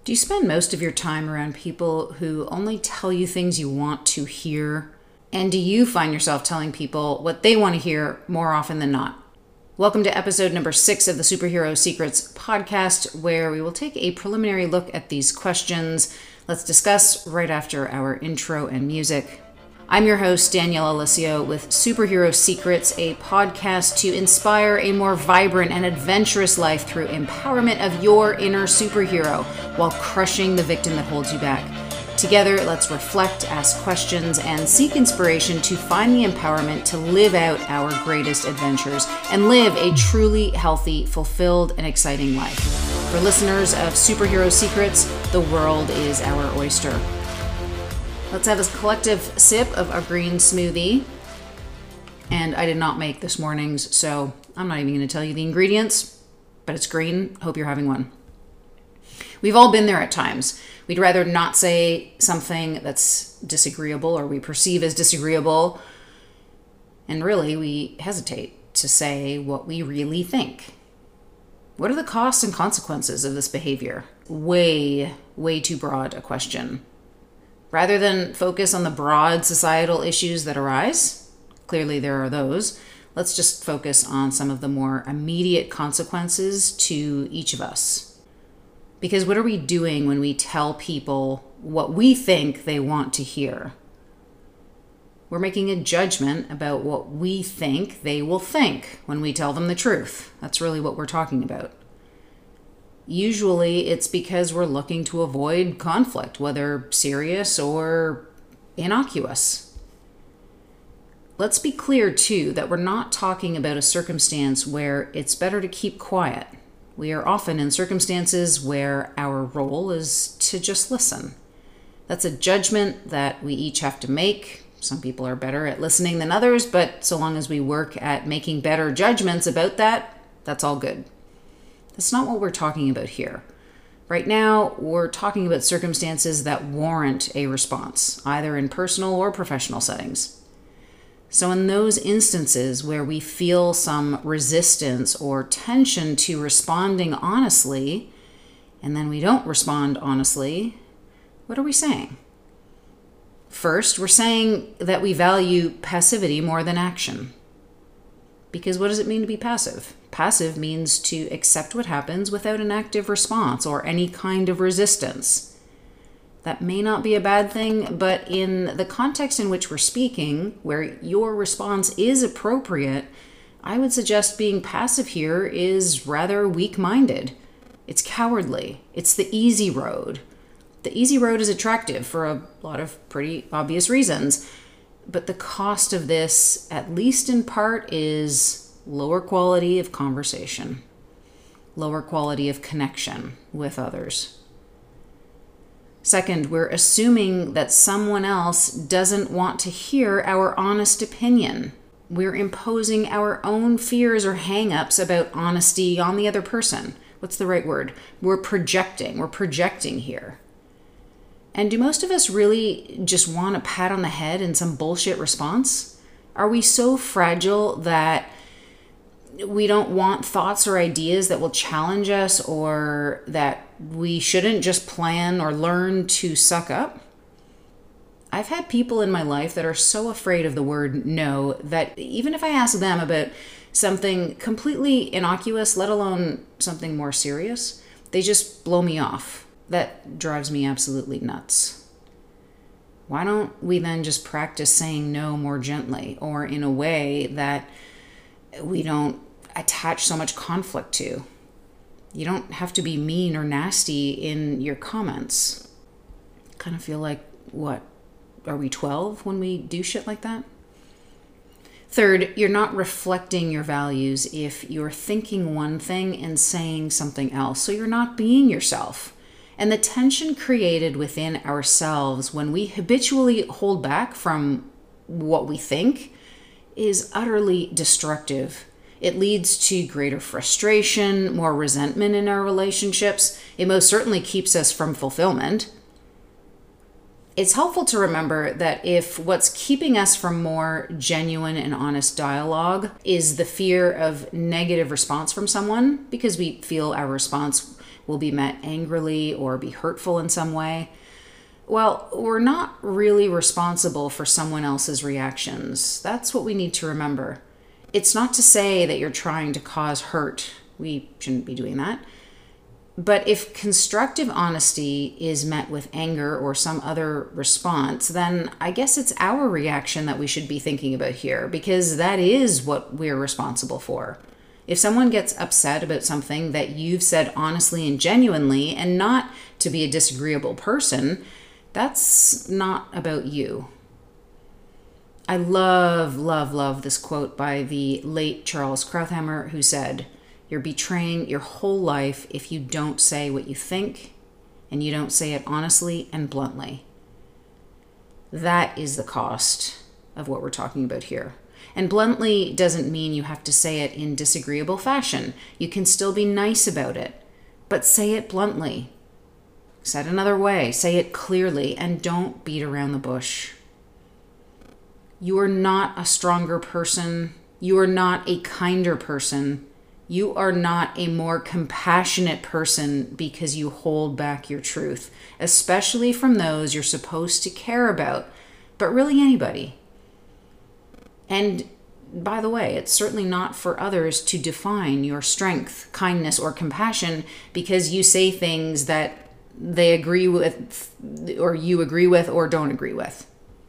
Do you spend most of your time around people who only tell you things you want to hear? And do you find yourself telling people what they want to hear more often than not? Welcome to episode number 6 of the Superhero Secrets podcast, where we will take a preliminary look at these questions. Let's discuss right after our intro and music. I'm your host, Danielle Alessio, with Superhero Secrets, a podcast to inspire a more vibrant and adventurous life through empowerment of your inner superhero while crushing the victim that holds you back. Together, let's reflect, ask questions, and seek inspiration to find the empowerment to live out our greatest adventures and live a truly healthy, fulfilled, and exciting life. For listeners of Superhero Secrets, the world is our oyster. Let's have a collective sip of our green smoothie. And I did not make this morning's, so I'm not even going to tell you the ingredients, but it's green. Hope you're having one. We've all been there at times. We'd rather not say something that's disagreeable or we perceive as disagreeable. And really, we hesitate to say what we really think. What are the costs and consequences of this behavior? Way too broad a question. Rather than focus on the broad societal issues that arise, clearly there are those, let's just focus on some of the more immediate consequences to each of us. Because what are we doing when we tell people what we think they want to hear? We're making a judgment about what we think they will think when we tell them the truth. That's really what we're talking about. Usually it's because we're looking to avoid conflict, whether serious or innocuous. Let's be clear, too, that we're not talking about a circumstance where it's better to keep quiet. We are often in circumstances where our role is to just listen. That's a judgment that we each have to make. Some people are better at listening than others, but so long as we work at making better judgments about that, that's all good. That's not what we're talking about here. Right now, we're talking about circumstances that warrant a response, either in personal or professional settings. So in those instances where we feel some resistance or tension to responding honestly, and then we don't respond honestly, what are we saying? First, we're saying that we value passivity more than action. Because what does it mean to be passive? Passive means to accept what happens without an active response or any kind of resistance. That may not be a bad thing, but in the context in which we're speaking, where your response is appropriate, I would suggest being passive here is rather weak-minded. It's cowardly. It's the easy road. The easy road is attractive for a lot of pretty obvious reasons. But the cost of this, at least in part, is lower quality of conversation, lower quality of connection with others. Second, we're assuming that someone else doesn't want to hear our honest opinion. We're imposing our own fears or hang-ups about honesty on the other person. What's the right word? We're projecting here. And do most of us really just want a pat on the head and some bullshit response? Are we so fragile that we don't want thoughts or ideas that will challenge us, or that we shouldn't just plan or learn to suck up? I've had people in my life that are so afraid of the word no that even if I ask them about something completely innocuous, let alone something more serious, they just blow me off. That drives me absolutely nuts. Why don't we then just practice saying no more gently, or in a way that we don't attach so much conflict to? You don't have to be mean or nasty in your comments. Kind of feel like, what, are we 12 when we do shit like that? Third, you're not reflecting your values if you're thinking one thing and saying something else. So you're not being yourself. And the tension created within ourselves when we habitually hold back from what we think is utterly destructive. It leads to greater frustration, more resentment in our relationships. It most certainly keeps us from fulfillment. It's helpful to remember that if what's keeping us from more genuine and honest dialogue is the fear of negative response from someone, because we feel our response will be met angrily or be hurtful in some way. Well, we're not really responsible for someone else's reactions. That's what we need to remember. It's not to say that you're trying to cause hurt. We shouldn't be doing that. But if constructive honesty is met with anger or some other response, then I guess it's our reaction that we should be thinking about here, because that is what we're responsible for. If someone gets upset about something that you've said honestly and genuinely, and not to be a disagreeable person, that's not about you. I love this quote by the late Charles Krauthammer, who said, "You're betraying your whole life if you don't say what you think and you don't say it honestly and bluntly." That is the cost of what we're talking about here. And bluntly doesn't mean you have to say it in disagreeable fashion. You can still be nice about it, but say it bluntly. Said another way, say it clearly, and don't beat around the bush. You are not a stronger person. You are not a kinder person. You are not a more compassionate person because you hold back your truth, especially from those you're supposed to care about, but really anybody. And by the way, it's certainly not for others to define your strength, kindness, or compassion because you say things that they agree with, or you agree with, or don't agree with.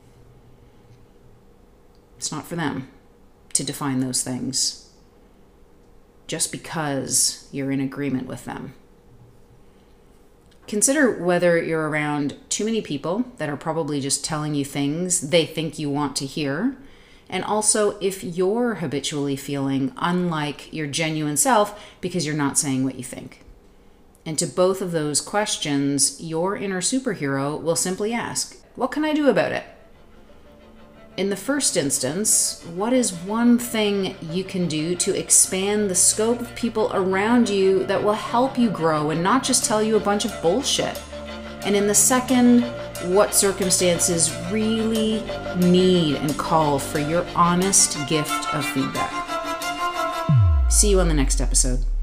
It's not for them to define those things just because you're in agreement with them. Consider whether you're around too many people that are probably just telling you things they think you want to hear, and also if you're habitually feeling unlike your genuine self because you're not saying what you think. And to both of those questions, your inner superhero will simply ask, what can I do about it? In the first instance, what is one thing you can do to expand the scope of people around you that will help you grow and not just tell you a bunch of bullshit? And in the second, what circumstances really need and call for your honest gift of feedback? See you on the next episode.